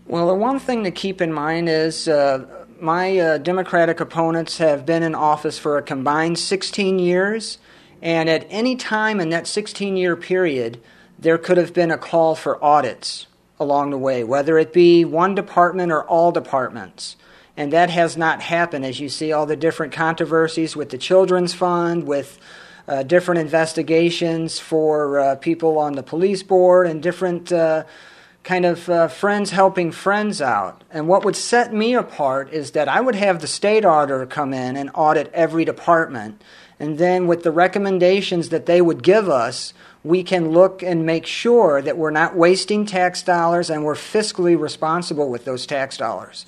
Well, the one thing to keep in mind is my Democratic opponents have been in office for a combined 16 years, and at any time in that 16-year period, there could have been a call for audits along the way, whether it be one department or all departments. And that has not happened, as you see all the different controversies with the Children's Fund, with different investigations for people on the police board, and different friends helping friends out. And what would set me apart is that I would have the state auditor come in and audit every department. And then with the recommendations that they would give us, we can look and make sure that we're not wasting tax dollars and we're fiscally responsible with those tax dollars.